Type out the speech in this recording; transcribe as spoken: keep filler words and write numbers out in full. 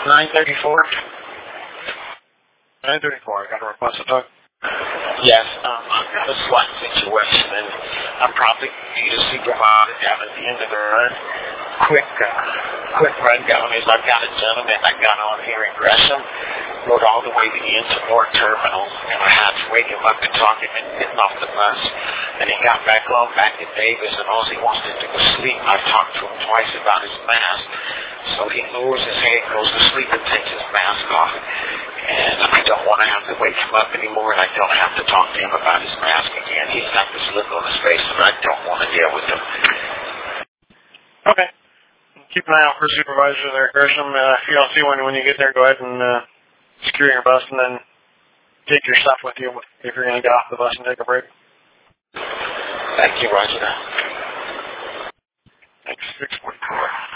nine thirty-four. nine thirty-four, I got a request to talk. Yes, um, I've got a SWAT situation, and I probably need a supervisor down at the end of the run. Quick, uh, quick rundown is I've got a gentleman I got on here in Gresham, rode all the way to the Intermore Terminal, and I had to wake him up and talk him into getting off the bus. And he got back on back to Davis, and all he wants to do is sleep. I've talked to him twice about his mask, so he lowers his head, goes to sleep, and takes his mask off. And I don't want to have to wake him up anymore, and I don't have to talk to him about his mask again. He's got this look on his face, and I don't want to deal with him. Okay. Keep an eye out for supervisor there, Gresham. Uh, if you don't see one when you get there, go ahead and uh, secure your bus, and then take your stuff with you if you're going to get off the bus and take a break. Thank you, Roger. Thanks. six forty-four.